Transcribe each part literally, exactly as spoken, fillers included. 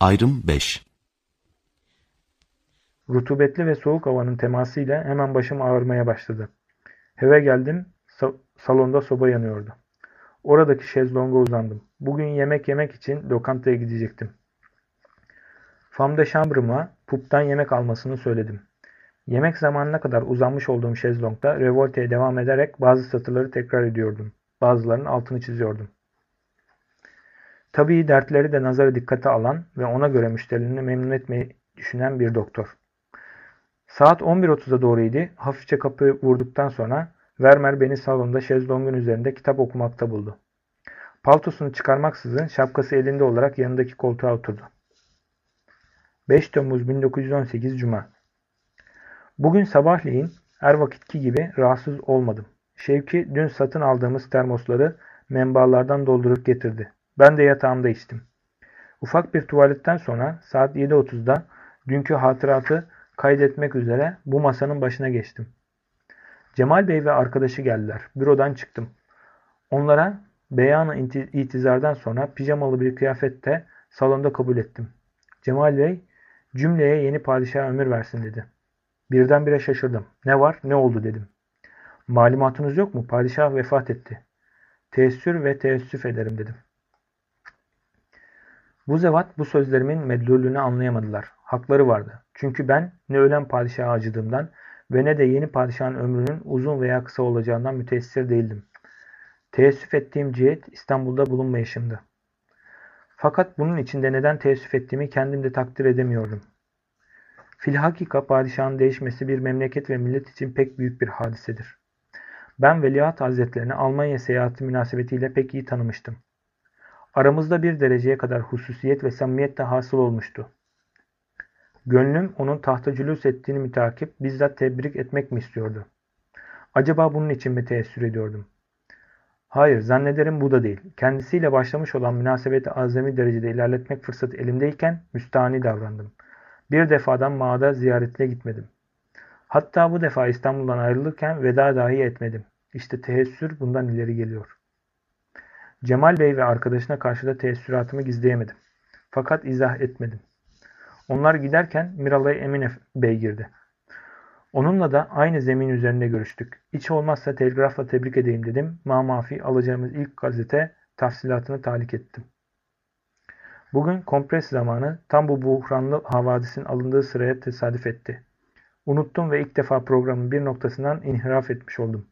Ayrım beş. Rutubetli ve soğuk havanın temasıyla hemen başım ağrımaya başladı. Eve geldim, sa- salonda soba yanıyordu. Oradaki şezlonga uzandım. Bugün yemek yemek için lokantaya gidecektim. Femme de chambrema puptan yemek almasını söyledim. Yemek zamanına kadar uzanmış olduğum şezlongda revolteye devam ederek bazı satırları tekrar ediyordum. Bazılarının altını çiziyordum. Tabii dertleri de nazara dikkate alan ve ona göre müşterilerini memnun etmeyi düşünen bir doktor. Saat on bir otuza doğruydu. Hafifçe kapıyı vurduktan sonra Vermeer beni salonda şezlongun üzerinde kitap okumakta buldu. Paltosunu çıkarmaksızın şapkası elinde olarak yanındaki koltuğa oturdu. beş Temmuz bin dokuz yüz on sekiz Cuma. Bugün sabahleyin her vakitki gibi rahatsız olmadım. Şevki dün satın aldığımız termosları menbaalardan doldurup getirdi. Ben de yatağımda içtim. Ufak bir tuvaletten sonra saat yedi otuzda dünkü hatıratı kaydetmek üzere bu masanın başına geçtim. Cemal Bey ve arkadaşı geldiler. Bürodan çıktım. Onlara beyan-ı itizardan sonra pijamalı bir kıyafette salonda kabul ettim. Cemal Bey, cümleye yeni padişaha ömür versin dedi. Birdenbire şaşırdım. Ne var, ne oldu dedim. Malumatınız yok mu? Padişah vefat etti. Teessür ve teessüf ederim dedim. Bu zevat bu sözlerimin medlullüğünü anlayamadılar. Hakları vardı. Çünkü ben ne ölen padişaha acıdığımdan ve ne de yeni padişahın ömrünün uzun veya kısa olacağından müteessir değildim. Teessüf ettiğim cihet İstanbul'da bulunmayışımdı. Fakat bunun içinde neden teessüf ettiğimi kendim de takdir edemiyordum. Filhakika padişahın değişmesi bir memleket ve millet için pek büyük bir hadisedir. Ben Veliaht Hazretlerini Almanya seyahati münasebetiyle pek iyi tanımıştım. Aramızda bir dereceye kadar hususiyet ve samimiyet de hasıl olmuştu. Gönlüm onun tahta cülûs ettiğini müteakip bizzat tebrik etmek mi istiyordu? Acaba bunun için mi teessür ediyordum? Hayır, zannederim bu da değil. Kendisiyle başlamış olan münasebeti azami derecede ilerletmek fırsatı elimdeyken müstahni davrandım. Bir defadan mağada ziyaretine gitmedim. Hatta bu defa İstanbul'dan ayrılırken veda dahi etmedim. İşte teessür bundan ileri geliyor. Cemal Bey ve arkadaşına karşı da teessüratımı gizleyemedim. Fakat izah etmedim. Onlar giderken Miralay Emin Bey girdi. Onunla da aynı zemin üzerinde görüştük. Hiç olmazsa telgrafla tebrik edeyim dedim. Mamafi alacağımız ilk gazete tafsilatını talik ettim. Bugün kompres zamanı tam bu buhranlı havadisin alındığı sıraya tesadüf etti. Unuttum ve ilk defa programın bir noktasından inhiraf etmiş oldum.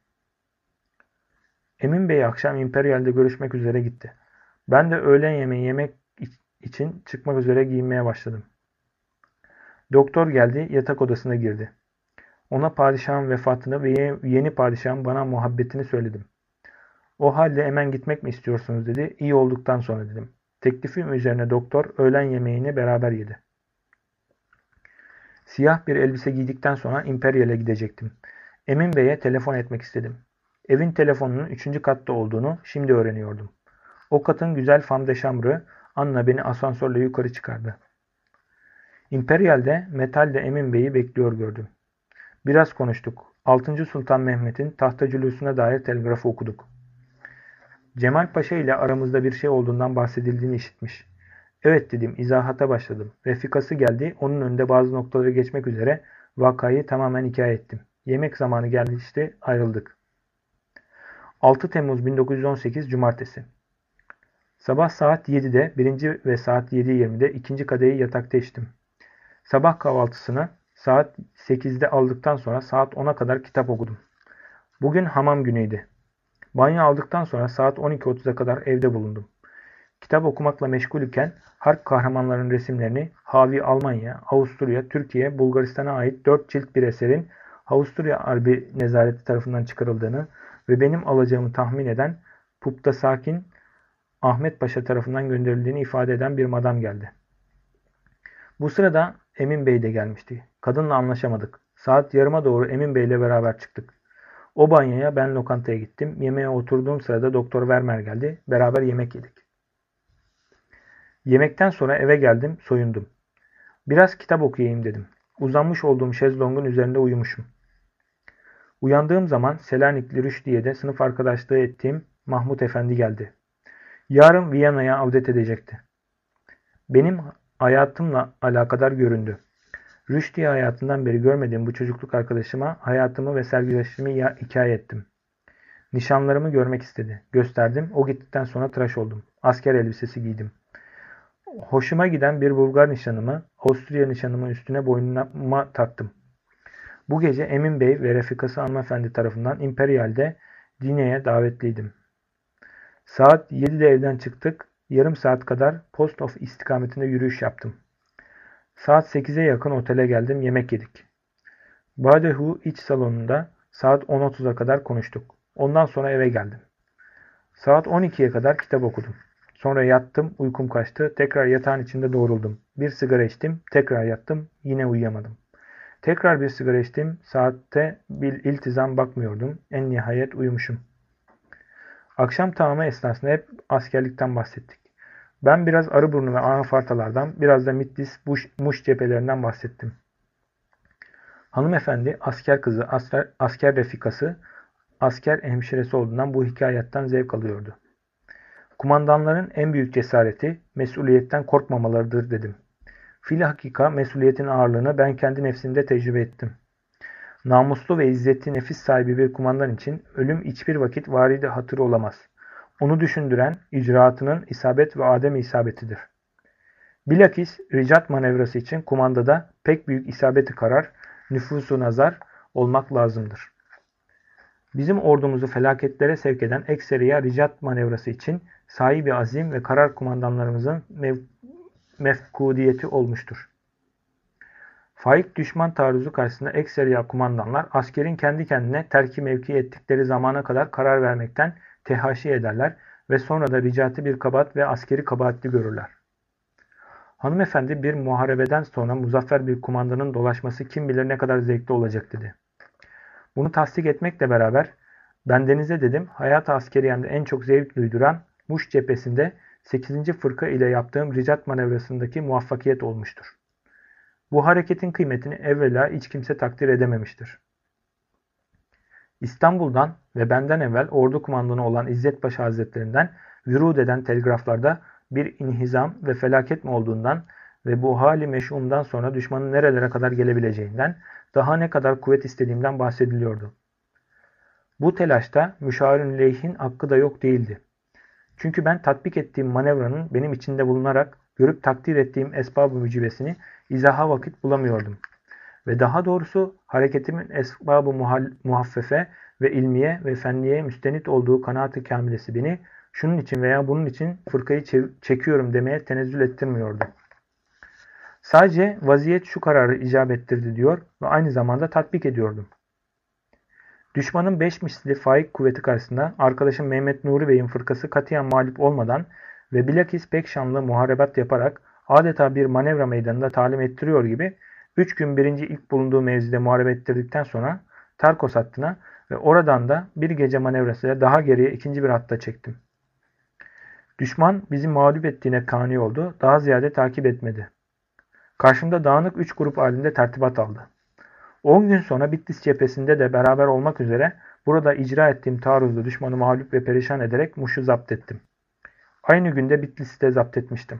Emin Bey akşam İmperyal'de görüşmek üzere gitti. Ben de öğlen yemeği yemek için çıkmak üzere giyinmeye başladım. Doktor geldi, yatak odasına girdi. Ona padişahın vefatını ve yeni padişahın bana muhabbetini söyledim. O halde hemen gitmek mi istiyorsunuz dedi. İyi olduktan sonra dedim. Teklifim üzerine doktor öğlen yemeğini beraber yedi. Siyah bir elbise giydikten sonra İmperyal'e gidecektim. Emin Bey'e telefon etmek istedim. Evin telefonunun üçüncü katta olduğunu şimdi öğreniyordum. O katın güzel femme de chambre Anna beni asansörle yukarı çıkardı. İmperyal'de metalde Emin Bey'i bekliyor gördüm. Biraz konuştuk. altıncı Sultan Mehmet'in tahta cülusuna dair telgrafı okuduk. Cemal Paşa ile aramızda bir şey olduğundan bahsedildiğini işitmiş. Evet dedim, izahata başladım. Refikası geldi, onun önünde bazı noktaları geçmek üzere vakayı tamamen hikaye ettim. Yemek zamanı geldi işte ayrıldık. altı Temmuz bin dokuz yüz on sekiz Cumartesi. Sabah saat yedide birinci ve saat yedi yirmide ikinci kadehi yatakta içtim. Sabah kahvaltısını saat sekizde aldıktan sonra saat ona kadar kitap okudum. Bugün hamam günüydü. Banyo aldıktan sonra saat on iki otuza kadar evde bulundum. Kitap okumakla meşgul iken harp kahramanlarının resimlerini Havi Almanya, Avusturya, Türkiye, Bulgaristan'a ait dört cilt bir eserin Avusturya Harbi Nezareti tarafından çıkarıldığını ve benim alacağımı tahmin eden Pupta Sakin Ahmet Paşa tarafından gönderildiğini ifade eden bir madam geldi. Bu sırada Emin Bey de gelmişti. Kadınla anlaşamadık. Saat yarıma doğru Emin Bey ile beraber çıktık. O banyoya, ben lokantaya gittim. Yemeğe oturduğum sırada Doktor Vermeer geldi. Beraber yemek yedik. Yemekten sonra eve geldim, soyundum. Biraz kitap okuyayım dedim. Uzanmış olduğum şezlongun üzerinde uyumuşum. Uyandığım zaman Selanikli Rüşdiye'de sınıf arkadaşlığı ettiğim Mahmut Efendi geldi. Yarın Viyana'ya avdet edecekti. Benim hayatımla alakadar göründü. Rüştü'yü hayatından beri görmediğim bu çocukluk arkadaşıma hayatımı ve sergileşimi hikaye ettim. Nişanlarımı görmek istedi. Gösterdim. O gittikten sonra tıraş oldum. Asker elbisesi giydim. Hoşuma giden bir Bulgar nişanımı Avusturya nişanımın üstüne boynuma taktım. Bu gece Emin Bey ve refikası hanımefendi tarafından İmperial'de dineye davetliydim. Saat yedide evden çıktık. Yarım saat kadar Post of istikametinde yürüyüş yaptım. Saat sekize yakın otele geldim. Yemek yedik. Badehu iç salonunda saat on otuza kadar konuştuk. Ondan sonra eve geldim. Saat on ikiye kadar kitap okudum. Sonra yattım, uykum kaçtı. Tekrar yatağın içinde doğruldum. Bir sigara içtim, tekrar yattım, yine uyuyamadım. Tekrar bir sigara içtim, saatte bir iltizam bakmıyordum. En nihayet uyumuşum. Akşam tamamı esnasında hep askerlikten bahsettik. Ben biraz Arıburnu ve Anafartalardan, biraz da Mitlis, Muş cephelerinden bahsettim. Hanımefendi, asker kızı, asker, asker refikası, asker hemşiresi olduğundan bu hikayetten zevk alıyordu. Kumandanların en büyük cesareti, mesuliyetten korkmamalarıdır dedim. Filhakika mesuliyetin ağırlığını ben kendi nefsimde tecrübe ettim. Namuslu ve izzetli nefis sahibi bir kumandan için ölüm hiçbir vakit varide hatırı olamaz. Onu düşündüren icraatının isabet ve adem isabetidir. Bilakis ricat manevrası için kumandada pek büyük isabeti karar, nüfusu nazar olmak lazımdır. Bizim ordumuzu felaketlere sevk eden ekseriya ricat manevrası için sahibi azim ve karar kumandanlarımızın mev mefkudiyeti olmuştur. Faik düşman taarruzu karşısında ekseriya kumandanlar askerin kendi kendine terki mevki ettikleri zamana kadar karar vermekten tehaşi ederler ve sonra da ricatı bir kabahat ve askeri kabahatli görürler. Hanımefendi bir muharebeden sonra muzaffer bir kumandanın dolaşması kim bilir ne kadar zevkli olacak dedi. Bunu tasdik etmekle beraber bendenize dedim hayat-ı askeriyemde en çok zevk duyduran Muş cephesinde sekizinci fırka ile yaptığım ricat manevrasındaki muvaffakiyet olmuştur. Bu hareketin kıymetini evvela hiç kimse takdir edememiştir. İstanbul'dan ve benden evvel ordu kumandanı olan İzzet Paşa Hazretlerinden vürud eden telgraflarda bir inhizam ve felaket mi olduğundan ve bu hali meşhumdan sonra düşmanın nerelere kadar gelebileceğinden, daha ne kadar kuvvet istediğimden bahsediliyordu. Bu telaşta müşavirün leyhin hakkı da yok değildi. Çünkü ben tatbik ettiğim manevranın benim içinde bulunarak görüp takdir ettiğim esbab-ı mücibesini izaha vakit bulamıyordum. Ve daha doğrusu hareketimin esbab-ı muhaffefe ve ilmiye ve fenniye müstenit olduğu kanaat-ı kamilesi beni şunun için veya bunun için fırkayı çekiyorum demeye tenezzül ettirmiyordu. Sadece vaziyet şu kararı icap ettirdi diyor ve aynı zamanda tatbik ediyordum. Düşmanın beş misli faik kuvveti karşısında arkadaşım Mehmet Nuri Bey'in fırkası katiyen mağlup olmadan ve bilakis pek şanlı muharebat yaparak adeta bir manevra meydanında talim ettiriyor gibi üç gün birinci ilk bulunduğu mevzide muharebe ettirdikten sonra Tarkos hattına ve oradan da bir gece manevrasıyla daha geriye ikinci bir hatta çektim. Düşman bizi mağlup ettiğine kani oldu, daha ziyade takip etmedi. Karşımda dağınık üç grup halinde tertibat aldı. On gün sonra Bitlis cephesinde de beraber olmak üzere burada icra ettiğim taarruzda düşmanı mağlup ve perişan ederek Muş'u zapt ettim. Aynı günde Bitlis'i de zapt etmiştim.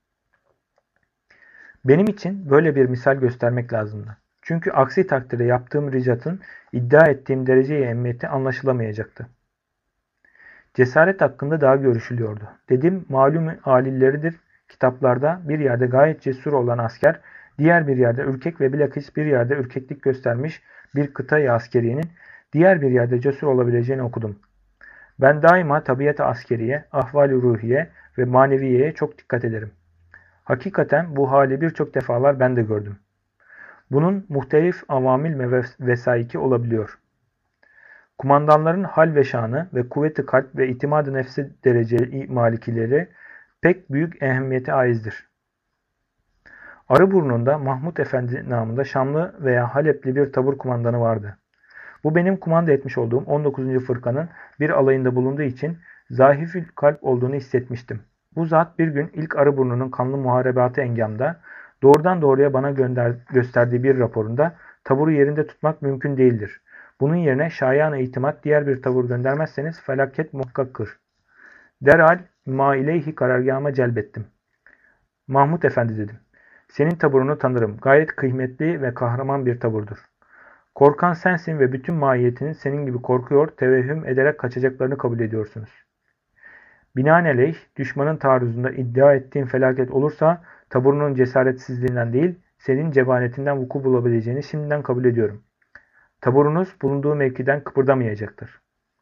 Benim için böyle bir misal göstermek lazımdı. Çünkü aksi takdirde yaptığım ricatın iddia ettiğim dereceye ehemmiyeti anlaşılamayacaktı. Cesaret hakkında daha görüşülüyordu. Dedim malum halilleridir kitaplarda bir yerde gayet cesur olan asker, diğer bir yerde ürkek ve bilakis bir yerde ürkeklik göstermiş bir kıtayı askeriyenin diğer bir yerde cesur olabileceğini okudum. Ben daima tabiat-ı askeriye, ahval-i ruhiye ve maneviyeye çok dikkat ederim. Hakikaten bu hali birçok defalar ben de gördüm. Bunun muhtelif avamil ve vesaiki olabiliyor. Kumandanların hal ve şanı ve kuvveti kalp ve itimadı nefsi dereceli malikileri pek büyük ehemmiyete aizdir. Arıburnu'nda Mahmud Efendi namında Şamlı veya Halepli bir tabur kumandanı vardı. Bu benim kumanda etmiş olduğum on dokuzuncu fırkanın bir alayında bulunduğu için zahifül kalp olduğunu hissetmiştim. Bu zat bir gün ilk Arıburnu'nun kanlı muharebatı engamda doğrudan doğruya bana gönder, gösterdiği bir raporunda taburu yerinde tutmak mümkün değildir. Bunun yerine şayan-ı itimat diğer bir tabur göndermezseniz felaket muhakkaktır. Derhal ma ileyhi karargâhıma celbettim. Mahmud Efendi dedim. Senin taburunu tanırım. Gayet kıymetli ve kahraman bir taburdur. Korkan sensin ve bütün mahiyetinin senin gibi korkuyor, tevehhüm ederek kaçacaklarını kabul ediyorsunuz. Binaenaleyh, düşmanın taarruzunda iddia ettiğin felaket olursa, taburunun cesaretsizliğinden değil, senin cebanetinden vuku bulabileceğini şimdiden kabul ediyorum. Taburunuz bulunduğu mevkiden kıpırdamayacaktır.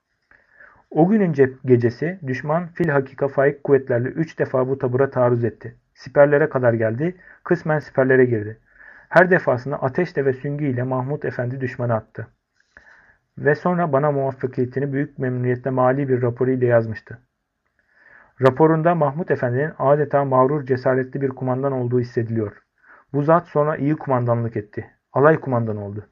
O günün gecesi düşman filhakika faik kuvvetlerle üç defa bu tabura taarruz etti. Siperlere kadar geldi, kısmen siperlere girdi. Her defasında ateşle ve süngüyle Mahmud Efendi düşmanı attı. Ve sonra bana muvaffakiyetini büyük memnuniyetle mali bir raporu ile yazmıştı. Raporunda Mahmud Efendi'nin adeta mağrur cesaretli bir kumandan olduğu hissediliyor. Bu zat sonra iyi kumandanlık etti. Alay kumandanı oldu.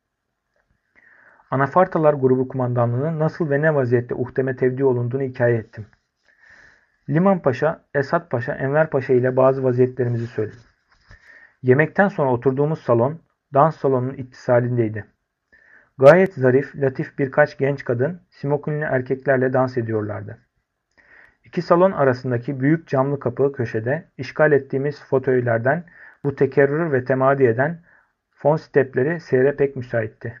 Anafartalar grubu kumandanlığının nasıl ve ne vaziyette Uhdem'e tevdi olunduğunu hikaye ettim. Liman Paşa, Esat Paşa, Enver Paşa ile bazı vaziyetlerimizi söyledim. Yemekten sonra oturduğumuz salon, dans salonunun ittisalindeydi. Gayet zarif, latif birkaç genç kadın, simokinli erkeklerle dans ediyorlardı. İki salon arasındaki büyük camlı kapı köşede, işgal ettiğimiz fotöylerden bu tekerrür ve temadi eden fon stepleri seyre pek müsaitti.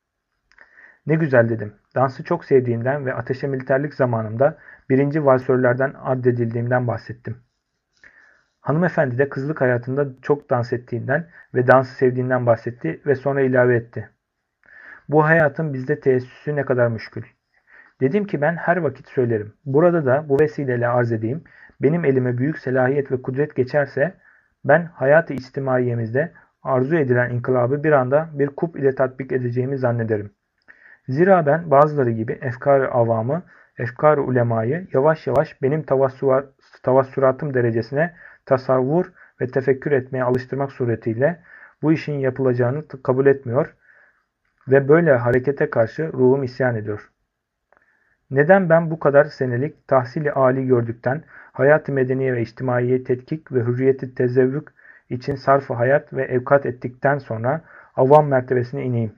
Ne güzel dedim. Dansı çok sevdiğimden ve ateşe militerlik zamanımda birinci valsörlerden addedildiğimden bahsettim. Hanımefendi de kızlık hayatında çok dans ettiğinden ve dansı sevdiğinden bahsetti ve sonra ilave etti. Bu hayatın bizde teessüsü ne kadar müşkül. Dedim ki ben her vakit söylerim. Burada da bu vesileyle arz edeyim. Benim elime büyük selahiyet ve kudret geçerse ben hayat-ı içtimaiyemizde arzu edilen inkılabı bir anda bir kup ile tatbik edeceğimi zannederim. Zira ben bazıları gibi efkar-ı avamı, efkar-ı ulemayı yavaş yavaş benim tavassuratım derecesine tasavvur ve tefekkür etmeye alıştırmak suretiyle bu işin yapılacağını kabul etmiyor ve böyle harekete karşı ruhum isyan ediyor. Neden ben bu kadar senelik tahsil-i âli gördükten, hayat-ı medeniye ve içtimaiye tetkik ve hürriyeti tezevvük için sarf-ı hayat ve evkat ettikten sonra avam mertebesine ineyim?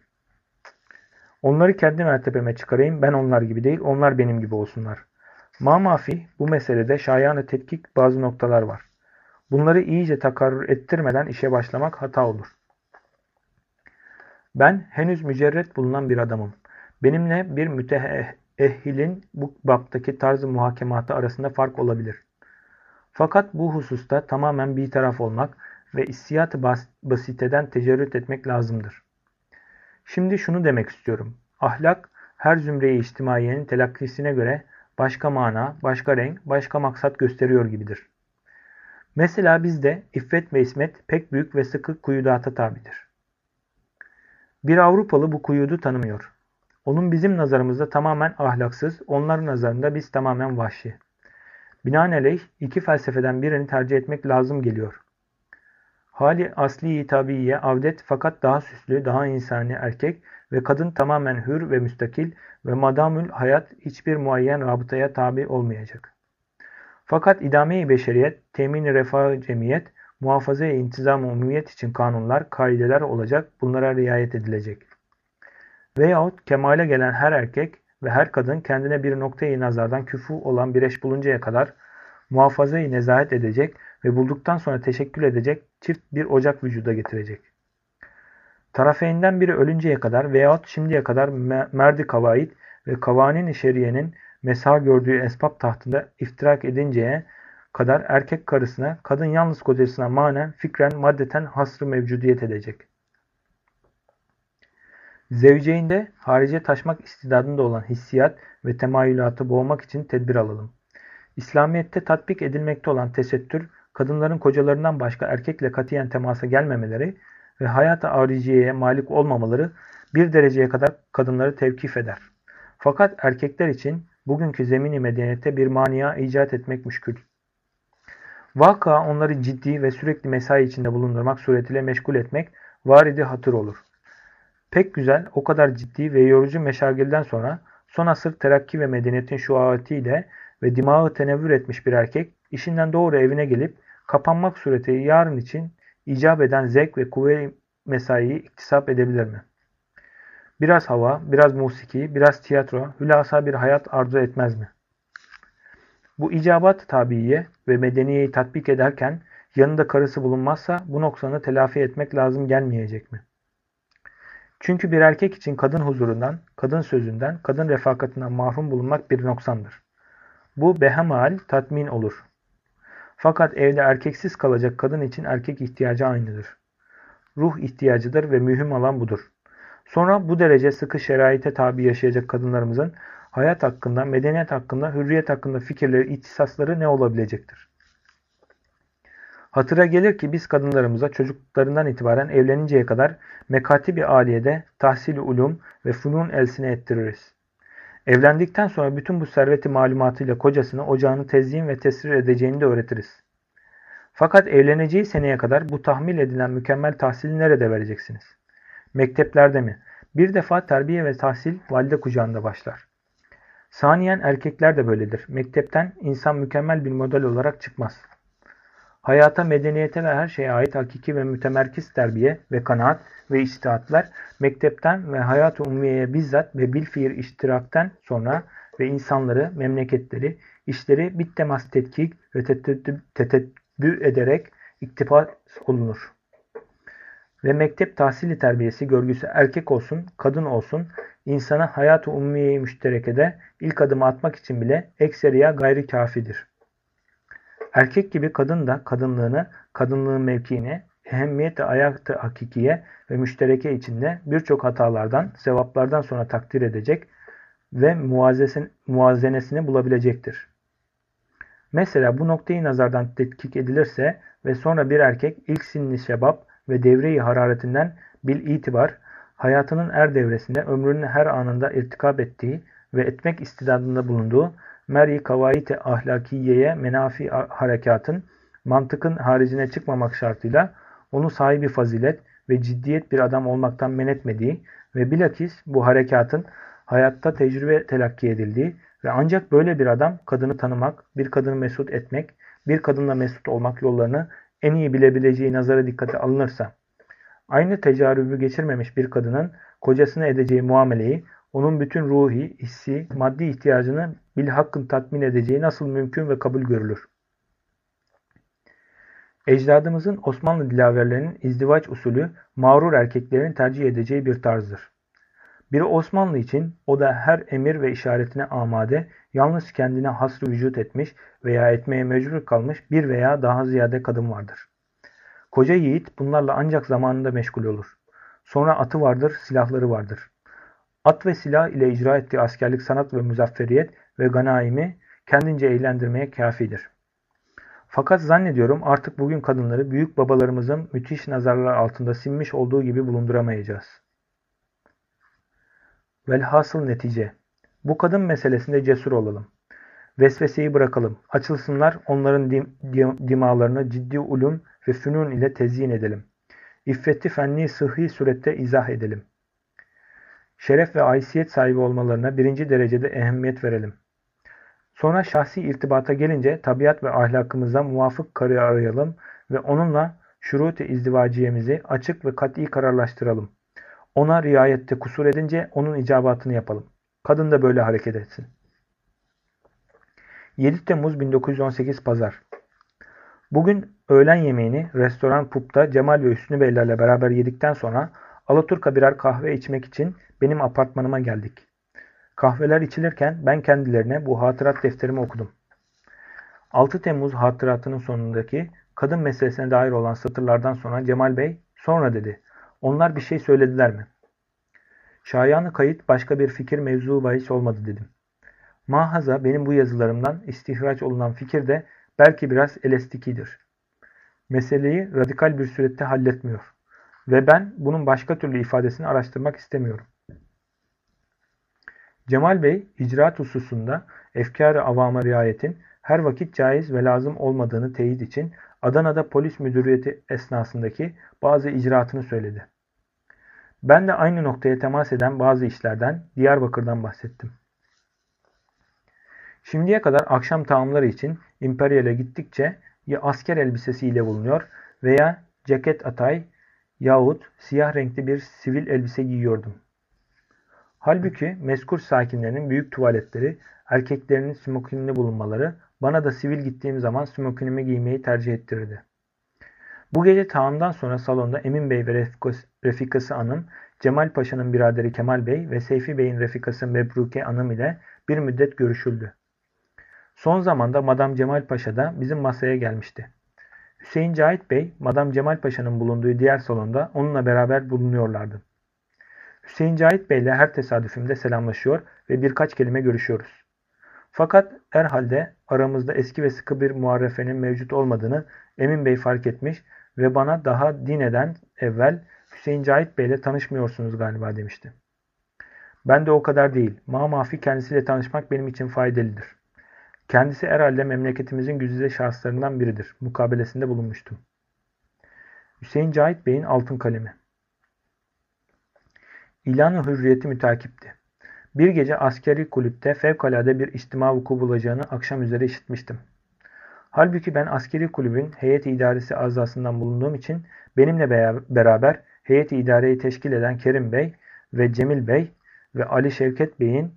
Onları kendi mertebeme çıkarayım, ben onlar gibi değil, onlar benim gibi olsunlar. Mamafi bu meselede şayan-ı tetkik bazı noktalar var. Bunları iyice takarrür ettirmeden işe başlamak hata olur. Ben henüz mücerret bulunan bir adamım. Benimle bir müteehhilin bu baptaki tarzı muhakematı arasında fark olabilir. Fakat bu hususta tamamen bir taraf olmak ve istiyat-ı bas basiteden tecerrüt etmek lazımdır. Şimdi şunu demek istiyorum. Ahlak, her zümre-i içtimaiyenin telakkisine göre başka mana, başka renk, başka maksat gösteriyor gibidir. Mesela bizde iffet ve ismet pek büyük ve sıkı kuyudata tabidir. Bir Avrupalı bu kuyudu tanımıyor. Onun bizim nazarımızda tamamen ahlaksız, onların nazarında biz tamamen vahşi. Binaenaleyh iki felsefeden birini tercih etmek lazım geliyor. Hali asli-i tabiiye avdet fakat daha süslü, daha insani erkek ve kadın tamamen hür ve müstakil ve madamül hayat hiçbir muayyen rabıtaya tabi olmayacak. Fakat idame-i beşeriyet, temin-i refah-ı cemiyet, muhafaza-i intizam-ı umumiyet için kanunlar, kaideler olacak, bunlara riayet edilecek. Veyahut kemale gelen her erkek ve her kadın kendine bir noktayı nazardan küfu olan bir eş buluncaya kadar muhafaza-i nezahet edecek ve bulduktan sonra teşekkül edecek çift bir ocak vücuda getirecek. Tarafeyinden biri ölünceye kadar veyahut şimdiye kadar merdi kavaid ve kavanin-i şeriyenin mesha gördüğü esbab tahtında iftirak edinceye kadar erkek karısına, kadın yalnız kocasına manen, fikren, maddeten hasrı mevcudiyet edecek. Zevceğinde harice taşmak istidadında olan hissiyat ve temayülatı boğmak için tedbir alalım. İslamiyet'te tatbik edilmekte olan tesettür, kadınların kocalarından başka erkekle katiyen temasa gelmemeleri ve hayata ariciyeye malik olmamaları bir dereceye kadar kadınları tevkif eder. Fakat erkekler için bugünkü zemini medeniyette bir mania icat etmek müşkül. Vaka onları ciddi ve sürekli mesai içinde bulundurmak suretiyle meşgul etmek varidi hatır olur. Pek güzel, o kadar ciddi ve yorucu meşagilden sonra son asır terakki ve medeniyetin şuavetiyle ve dimağı tenevvür etmiş bir erkek işinden doğru evine gelip kapanmak suretiyle yarın için icap eden zevk ve kuvve mesaiyi iktisap edebilir mi? Biraz hava, biraz musiki, biraz tiyatro, hülasa bir hayat arzu etmez mi? Bu icabat tabiiye ve medeniyeyi tatbik ederken yanında karısı bulunmazsa bu noksanı telafi etmek lazım gelmeyecek mi? Çünkü bir erkek için kadın huzurundan, kadın sözünden, kadın refakatinden mahrum bulunmak bir noksandır. Bu behemhal tatmin olur. Fakat evde erkeksiz kalacak kadın için erkek ihtiyacı aynıdır. Ruh ihtiyacıdır ve mühim olan budur. Sonra bu derece sıkı şeraite tabi yaşayacak kadınlarımızın hayat hakkında, medeniyet hakkında, hürriyet hakkında fikirleri, ihtisasları ne olabilecektir? Hatıra gelir ki biz kadınlarımıza çocuklarından itibaren evleninceye kadar mekatibi aliyede tahsil-i ulum ve funun elsine ettiririz. Evlendikten sonra bütün bu serveti malumatıyla kocasını ocağını tezyin ve tesir edeceğini de öğretiriz. Fakat evleneceği seneye kadar bu tahmil edilen mükemmel tahsili nerede vereceksiniz? Mekteplerde mi? Bir defa terbiye ve tahsil valide kucağında başlar. Saniyen erkekler de böyledir. Mektepten insan mükemmel bir model olarak çıkmaz. Hayata, medeniyete ve her şeye ait hakiki ve mütemerkiz terbiye ve kanaat ve içtihatlar mektepten ve hayat-ı ummiyeye bizzat ve bilfiil iştirakten sonra ve insanları, memleketleri, işleri bit temas tetkik ve tetebbü ederek iktifas olunur. Ve mektep tahsili terbiyesi görgüsü erkek olsun, kadın olsun, insana hayat-ı ummiye-i müşterekede ilk adımı atmak için bile ekseriya gayri kafidir. Erkek gibi kadın da kadınlığını, kadınlığın mevkiini, ehemmiyet-i hayat-ı hakikiye ve müştereke içinde birçok hatalardan, sevaplardan sonra takdir edecek ve muvazenesini bulabilecektir. Mesela bu noktayı nazardan tetkik edilirse ve sonra bir erkek ilk sinni şebap ve devre-i hararetinden bil itibar, hayatının er devresinde ömrünün her anında irtikab ettiği ve etmek istidadında bulunduğu mer-i kavaid-i ahlakiyeye menafi harekatın, mantıkın haricine çıkmamak şartıyla onu sahibi fazilet ve ciddiyet bir adam olmaktan men etmediği ve bilakis bu harekatın hayatta tecrübe telakki edildiği ve ancak böyle bir adam kadını tanımak, bir kadını mesut etmek, bir kadınla mesut olmak yollarını en iyi bilebileceği nazara dikkate alınırsa, aynı tecarübü geçirmemiş bir kadının kocasına edeceği muameleyi, onun bütün ruhi, hissi, maddi ihtiyacını bilhakkın tatmin edeceği nasıl mümkün ve kabul görülür? Ecdadımızın Osmanlı dilaverlerinin izdivaç usulü mağrur erkeklerin tercih edeceği bir tarzdır. Bir Osmanlı için o da her emir ve işaretine amade, yalnız kendine hasrı vücut etmiş veya etmeye mecbur kalmış bir veya daha ziyade kadın vardır. Koca yiğit bunlarla ancak zamanında meşgul olur. Sonra atı vardır, silahları vardır. At ve silah ile icra ettiği askerlik sanat ve muzafferiyet ve ganaimi kendince eğlendirmeye kafidir. Fakat zannediyorum artık bugün kadınları büyük babalarımızın müthiş nazarlar altında sinmiş olduğu gibi bulunduramayacağız. Velhasıl netice, bu kadın meselesinde cesur olalım. Vesveseyi bırakalım. Açılsınlar, onların dim, dim, dimalarını ciddi ulum ve fünun ile tezyin edelim. İffeti fenni sıhhi surette izah edelim. Şeref ve aysiyet sahibi olmalarına birinci derecede ehemmiyet verelim. Sonra şahsi irtibata gelince tabiat ve ahlakımıza muvafık karı arayalım ve onunla şurut-i izdivaciyemizi açık ve kat'i kararlaştıralım. Ona riayette kusur edince onun icabatını yapalım. Kadın da böyle hareket etsin. yedi Temmuz bin dokuz yüz on sekiz Pazar. Bugün öğlen yemeğini restoran Pup'ta Cemal ve Hüsnü Beylerle beraber yedikten sonra alaturka birer kahve içmek için benim apartmanıma geldik. Kahveler içilirken ben kendilerine bu hatırat defterimi okudum. altı Temmuz hatıratının sonundaki kadın meselesine dair olan satırlardan sonra Cemal Bey sonra dedi. Onlar bir şey söylediler mi? Şayanı kayıt başka bir fikir mevzu bahis olmadı dedim. Mahaza benim bu yazılarımdan istihraç olunan fikir de belki biraz elastikidir. Meseleyi radikal bir surette halletmiyor. Ve ben bunun başka türlü ifadesini araştırmak istemiyorum. Cemal Bey, icraat hususunda efkâr-ı avama riayetin her vakit caiz ve lazım olmadığını teyit için Adana'da polis müdüriyeti esnasındaki bazı icraatını söyledi. Ben de aynı noktaya temas eden bazı işlerden Diyarbakır'dan bahsettim. Şimdiye kadar akşam taamları için İmperyal'e gittikçe ya asker elbisesiyle bulunuyor veya ceket atay yahut siyah renkli bir sivil elbise giyiyordum. Halbuki mezkur sakinlerin büyük tuvaletleri, erkeklerinin smokinli bulunmaları bana da sivil gittiğim zaman smokinimi giymeyi tercih ettirirdi. Bu gece taamdan sonra salonda Emin Bey ve refikası, refikası hanım, Cemal Paşa'nın biraderi Kemal Bey ve Seyfi Bey'in refikası Mebruke hanım ile bir müddet görüşüldü. Son zamanda Madam Cemal Paşa da bizim masaya gelmişti. Hüseyin Cahit Bey, Madam Cemal Paşa'nın bulunduğu diğer salonda onunla beraber bulunuyorlardı. Hüseyin Cahit Bey ile her tesadüfümde selamlaşıyor ve birkaç kelime görüşüyoruz. Fakat herhalde aramızda eski ve sıkı bir muharefenin mevcut olmadığını Emin Bey fark etmiş ve bana daha dineden evvel Hüseyin Cahit Bey ile tanışmıyorsunuz galiba demişti. Ben de o kadar değil. Mamafi kendisiyle tanışmak benim için faydalıdır. Kendisi herhalde memleketimizin güzide şahıslarından biridir. Mukabelesinde bulunmuştum. Hüseyin Cahit Bey'in altın kalemi. İlan-ı hürriyeti mütakipti. Bir gece askeri kulüpte fevkalade bir içtima vuku bulacağını akşam üzere işitmiştim. Halbuki ben askeri kulübün heyet-i idaresi azasından bulunduğum için benimle beraber heyet-i idareyi teşkil eden Kerim Bey ve Cemil Bey ve Ali Şevket Bey'in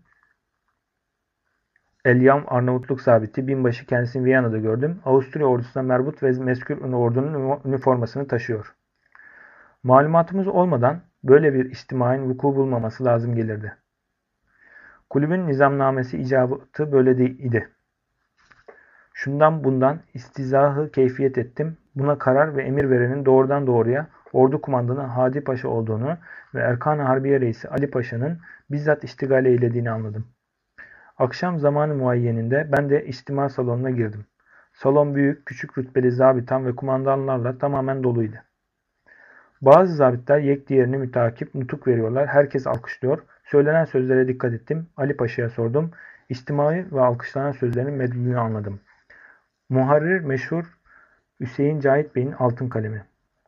Elyam Arnavutluk zabiti binbaşı kendisini Viyana'da gördüm. Avusturya ordusuna merbut ve mezkür ordunun üniformasını taşıyor. Malumatımız olmadan böyle bir içtimain vuku bulmaması lazım gelirdi. Kulübün nizamnamesi icabı böyle idi. Şundan bundan istizahı keyfiyet ettim. Buna karar ve emir verenin doğrudan doğruya ordu kumandanı Hadi Paşa olduğunu ve Erkan-ı Harbiye Reisi Ali Paşa'nın bizzat iştigal eylediğini anladım. Akşam zamanı muayyeninde ben de içtima salonuna girdim. Salon büyük, küçük rütbeli zabitan ve kumandanlarla tamamen doluydu. Bazı zabitler yek diğerini mütakip nutuk veriyorlar. Herkes alkışlıyor. Söylenen sözlere dikkat ettim. Ali Paşa'ya sordum. İçtimai ve alkışlanan sözlerin medlulünü anladım. Muharrir meşhur Hüseyin Cahit Bey'in altın kalemi.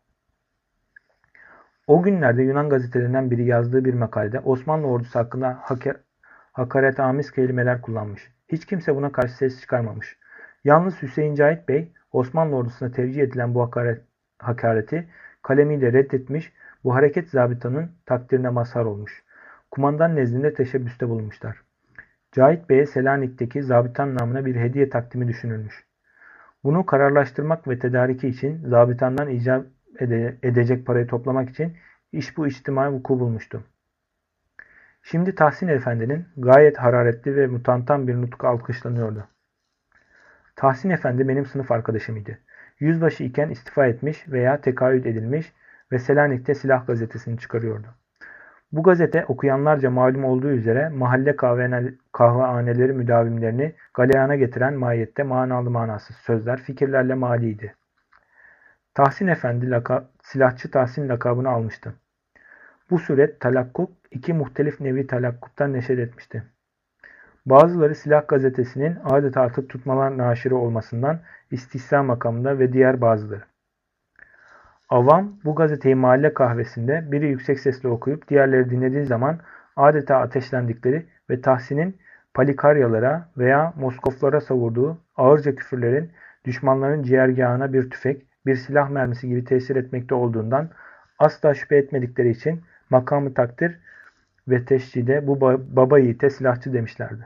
O günlerde Yunan gazetelerinden biri yazdığı bir makalede Osmanlı ordusu hakkında haker, hakaretamiz kelimeler kullanmış. Hiç kimse buna karşı ses çıkarmamış. Yalnız Hüseyin Cahit Bey Osmanlı ordusuna tevcih edilen bu hakaret, hakareti kalemiyle reddetmiş, bu hareket zabitanın takdirine mazhar olmuş. Kumandan nezdinde teşebbüste bulunmuşlar. Cahit Bey'e Selanik'teki zabitan namına bir hediye takdimi düşünülmüş. Bunu kararlaştırmak ve tedariki için zabitandan icap ede edecek parayı toplamak için iş bu içtimai vuku bulmuştu. Şimdi Tahsin Efendi'nin gayet hararetli ve mutantan bir nutuk alkışlanıyordu. Tahsin Efendi benim sınıf arkadaşımıydı. Yüzbaşı iken istifa etmiş veya tekayüt edilmiş ve Selanik'te Silah gazetesini çıkarıyordu. Bu gazete okuyanlarca malum olduğu üzere mahalle kahvehaneleri müdavimlerini galeyana getiren mahiyette manalı manasız sözler, fikirlerle maliydi. Tahsin Efendi laka, silahçı Tahsin lakabını almıştı. Bu suret talakkuk iki muhtelif nevi talakkuktan neşet etmişti. Bazıları Silah gazetesinin adeta atıp tutmalar naşiri olmasından istihza makamında ve diğer bazıları. Avam bu gazeteyi mahalle kahvesinde biri yüksek sesle okuyup diğerleri dinlediği zaman adeta ateşlendikleri ve Tahsin'in Palikaryalara veya Moskoflara savurduğu ağırca küfürlerin düşmanların ciğergahına bir tüfek, bir silah mermisi gibi tesir etmekte olduğundan asla şüphe etmedikleri için makamı takdir ve teşhide bu baba yiğite silahçı demişlerdi.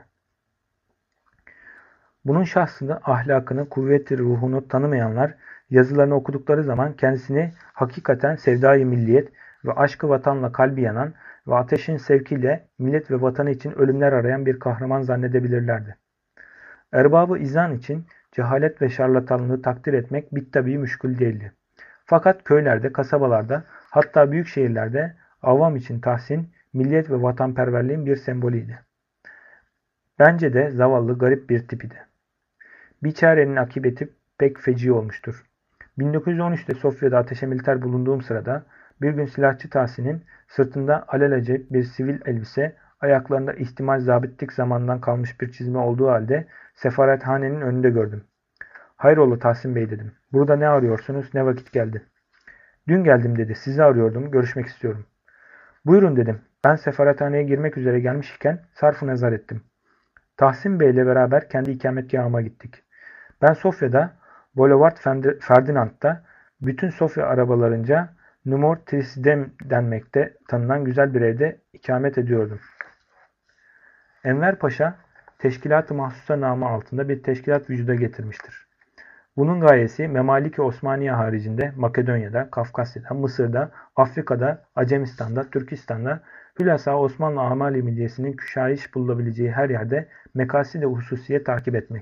Bunun şahsını, ahlakını, kuvveti ruhunu tanımayanlar yazılarını okudukları zaman kendisini hakikaten sevdayı milliyet ve aşkı vatanla kalbi yanan ve ateşin sevkiyle millet ve vatanı için ölümler arayan bir kahraman zannedebilirlerdi. Erbabı izan için cehalet ve şarlatanlığı takdir etmek bittabii müşkül değildi. Fakat köylerde, kasabalarda, hatta büyük şehirlerde avam için Tahsin, milliyet ve vatanperverliğin bir sembolüydü. Bence de zavallı, garip bir tip idi. Biçarenin akıbeti pek feci olmuştur. bin dokuz yüz on üçte Sofya'da ateşe militer bulunduğum sırada bir gün silahçı Tahsin'in sırtında alelacele bir sivil elbise, ayaklarında ihtimal zabitlik zamandan kalmış bir çizme olduğu halde sefarethanenin önünde gördüm. Hayrola Tahsin Bey dedim. Burada ne arıyorsunuz? Ne vakit geldi? Dün geldim dedi. Sizi arıyordum. Görüşmek istiyorum. Buyurun dedim. Ben sefarethaneye girmek üzere gelmiş iken sarf-ı nazar ettim. Tahsin Bey ile beraber kendi ikametgahıma gittik. Ben Sofya'da Boulevard Ferdinand'da bütün Sofya arabalarınca Numor Trisdem denmekte tanınan güzel bir evde ikamet ediyordum. Enver Paşa teşkilat-ı mahsusa namı altında bir teşkilat vücuda getirmiştir. Bunun gayesi Memaliki Osmaniye haricinde Makedonya'da, Kafkasya'da, Mısır'da, Afrika'da, Acemistan'da, Türkistan'da, hülasa Osmanlı Amali Milliyesi'nin küşayiş bulabileceği her yerde mekaside hususiye takip etmek.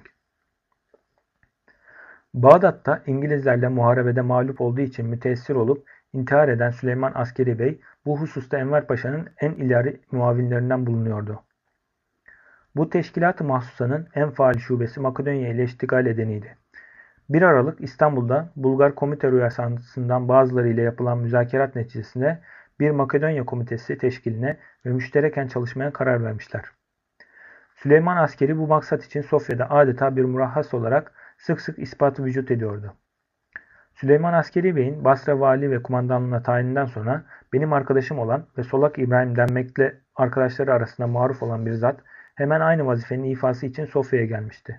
Bağdat'ta İngilizlerle muharebede mağlup olduğu için müteessir olup intihar eden Süleyman Askeri Bey bu hususta Enver Paşa'nın en ileri muavinlerinden bulunuyordu. Bu teşkilat-ı mahsusanın en faal şubesi Makedonya ile iştigal edeniydi. bir Aralık İstanbul'da Bulgar Komite Rüyasası'ndan bazıları ile yapılan müzakerat neticesinde bir Makedonya Komitesi teşkiline ve müştereken çalışmaya karar vermişler. Süleyman Askeri bu maksat için Sofya'da adeta bir murahhas olarak sık sık ispatı vücut ediyordu. Süleyman Askeri Bey'in Basra Vali ve kumandanlığına tayininden sonra benim arkadaşım olan ve Solak İbrahim denmekle arkadaşları arasında maruf olan bir zat hemen aynı vazifenin ifası için Sofya'ya gelmişti.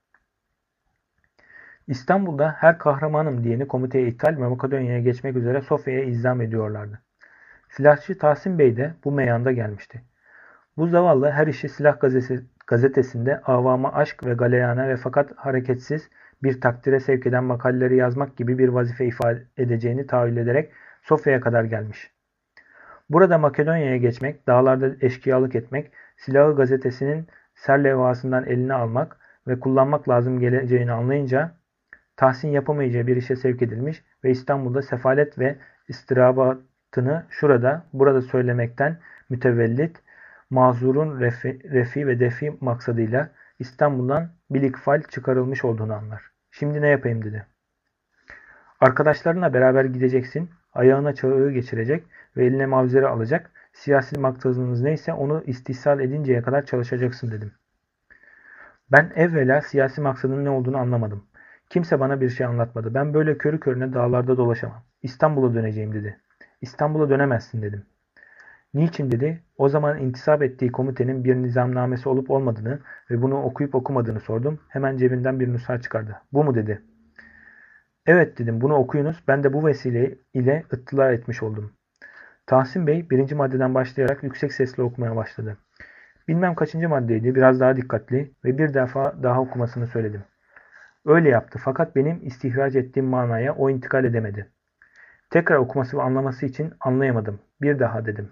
İstanbul'da her kahramanım diyeni komiteye ithal ve Makedonya'ya geçmek üzere Sofya'ya izdam ediyorlardı. Silahçı Tahsin Bey de bu meyanda gelmişti. Bu zavallı her işi silah gazetesi, gazetesinde avama aşk ve galeyana ve fakat hareketsiz bir takdire sevk eden makaleleri yazmak gibi bir vazife ifade edeceğini tahayyül ederek Sofya'ya kadar gelmiş. Burada Makedonya'ya geçmek, dağlarda eşkıyalık etmek, silahı gazetesinin serlevhasından eline almak ve kullanmak lazım geleceğini anlayınca Tahsin yapamayacağı bir işe sevk edilmiş ve İstanbul'da sefalet ve istirabatını şurada, burada söylemekten mütevellit, mazurun refi, refi ve defi maksadıyla İstanbul'dan bilikfal çıkarılmış olduğunu anlar. Şimdi ne yapayım dedi. Arkadaşlarına beraber gideceksin, ayağına çağı geçirecek ve eline mavzeri alacak, siyasi maksadınız neyse onu istihsal edinceye kadar çalışacaksın dedim. Ben evvela siyasi maksadın ne olduğunu anlamadım. Kimse bana bir şey anlatmadı. Ben böyle körü körüne dağlarda dolaşamam. İstanbul'a döneceğim dedi. İstanbul'a dönemezsin dedim. Niçin dedi. O zaman intisap ettiği komitenin bir nizamnamesi olup olmadığını ve bunu okuyup okumadığını sordum. Hemen cebinden bir nüsha çıkardı. Bu mu dedi. Evet dedim, bunu okuyunuz. Ben de bu vesile ile ıttıla etmiş oldum. Tahsin Bey birinci maddeden başlayarak yüksek sesle okumaya başladı. Bilmem kaçıncı maddeydi, biraz daha dikkatli ve bir defa daha okumasını söyledim. Öyle yaptı fakat benim istihraç ettiğim manaya o intikal edemedi. Tekrar okuması ve anlaması için anlayamadım. Bir daha dedim.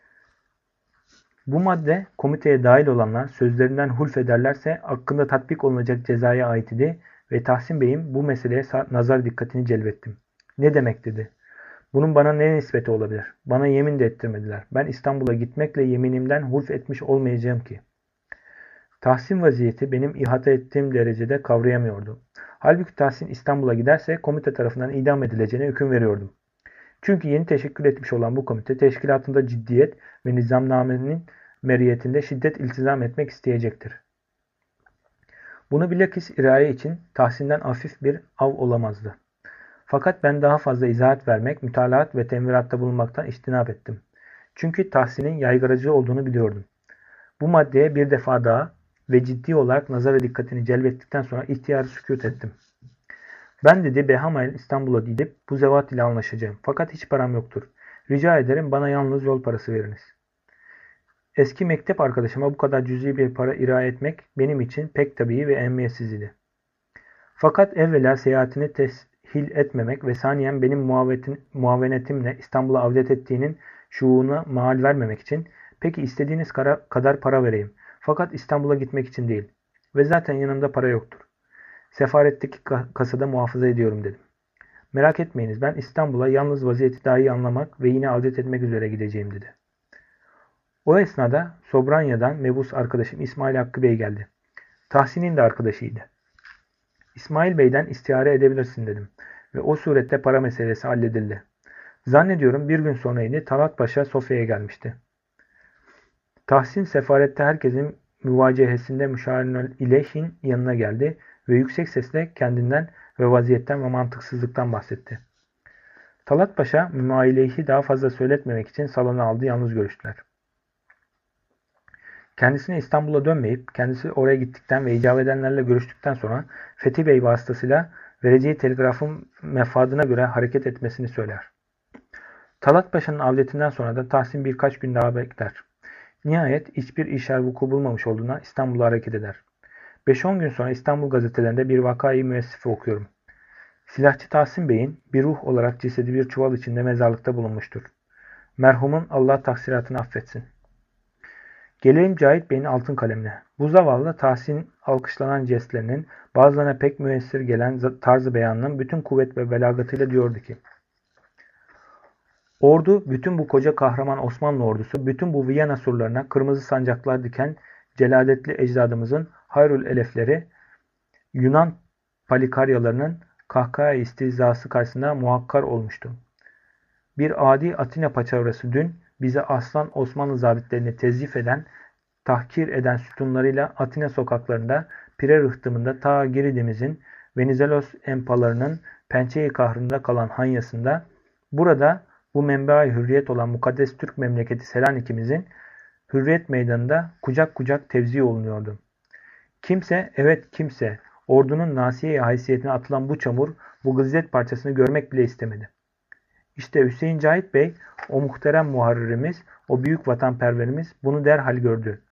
Bu madde komiteye dahil olanlar sözlerinden hulf ederlerse hakkında tatbik olunacak cezaya ait idi ve Tahsin Bey'in bu meseleye nazar dikkatini celbettim. Ne demek dedi. Bunun bana ne nispeti olabilir? Bana yemin de ettirmediler. Ben İstanbul'a gitmekle yeminimden hulf etmiş olmayacağım ki. Tahsin vaziyeti benim ihata ettiğim derecede kavrayamıyordu. Halbuki Tahsin İstanbul'a giderse komite tarafından idam edileceğine hüküm veriyordum. Çünkü yeni teşekkül etmiş olan bu komite teşkilatında ciddiyet ve nizamnamenin meriyetinde şiddet iltizam etmek isteyecektir. Bunu bilakis iraye için Tahsin'den hafif bir av olamazdı. Fakat ben daha fazla izahat vermek, mütalaat ve temviratta bulunmaktan içtinap ettim. Çünkü Tahsin'in yaygaracı olduğunu biliyordum. Bu maddeye bir defa daha ve ciddi olarak nazara dikkatini celbettikten sonra ihtiyarı sükût ettim. Ben dedi Behamayl İstanbul'a gidip bu zevat ile anlaşacağım. Fakat hiç param yoktur. Rica ederim bana yalnız yol parası veriniz. Eski mektep arkadaşıma bu kadar cüzi bir para iraye etmek benim için pek tabii ve emniyetsiz idi. Fakat evvela seyahatini teshil etmemek ve saniyen benim muavenetimle İstanbul'a avdet ettiğinin şuuruna mal vermemek için peki istediğiniz kadar para vereyim. Fakat İstanbul'a gitmek için değil. Ve zaten yanımda para yoktur. Sefaretteki kasada muhafaza ediyorum dedim. Merak etmeyiniz ben İstanbul'a yalnız vaziyeti daha iyi anlamak ve yine avdet etmek üzere gideceğim dedi. O esnada Sobranya'dan mebus arkadaşım İsmail Hakkı Bey geldi. Tahsin'in de arkadaşıydı. İsmail Bey'den istihare edebilirsin dedim. Ve o surette para meselesi halledildi. Zannediyorum bir gün sonraydı Talat Paşa Sofya'ya gelmişti. Tahsin sefarette herkesin müvacehesinde müşavirün ileyhin yanına geldi ve yüksek sesle kendinden ve vaziyetten ve mantıksızlıktan bahsetti. Talat Paşa mümaileyhi daha fazla söyletmemek için salona aldı, yalnız görüştüler. Kendisine İstanbul'a dönmeyip kendisi oraya gittikten ve icap edenlerle görüştükten sonra Fethi Bey vasıtasıyla vereceği telgrafın mefadına göre hareket etmesini söyler. Talat Paşa'nın avletinden sonra da Tahsin birkaç gün daha bekler. Nihayet hiçbir işler vuku bulmamış olduğuna İstanbul'a hareket eder. beş on gün sonra İstanbul gazetelerinde bir vakayı müessife okuyorum. Silahçı Tahsin Bey'in bir ruh olarak cesedi bir çuval içinde mezarlıkta bulunmuştur. Merhumun Allah taksiratını affetsin. Gelelim Cahit Bey'in altın kalemine. Bu zavallı Tahsin alkışlanan jestlerinin, bazılarına pek müessir gelen tarzı beyanının bütün kuvvet ve belagatıyla diyordu ki: Ordu, bütün bu koca kahraman Osmanlı ordusu, bütün bu Viyana surlarına kırmızı sancaklar diken celadetli ecdadımızın hayrül elefleri, Yunan palikaryalarının kahkaha istihzası karşısında muhakkar olmuştu. Bir adi Atina paçavrası dün bize aslan Osmanlı zabitlerini tezif eden, tahkir eden sütunlarıyla Atina sokaklarında, pire rıhtımında ta Giridimizin, Venizelos empalarının pençe-i kahrında kalan hanyasında, burada bu menba-i hürriyet olan mukaddes Türk memleketi Selanik'imizin hürriyet meydanında kucak kucak tevzi olunuyordu. Kimse, evet kimse, ordunun nasiye-i haysiyetine atılan bu çamur, bu gızlet parçasını görmek bile istemedi. İşte Hüseyin Cahit Bey, o muhterem muharririmiz, o büyük vatanperverimiz bunu derhal gördü.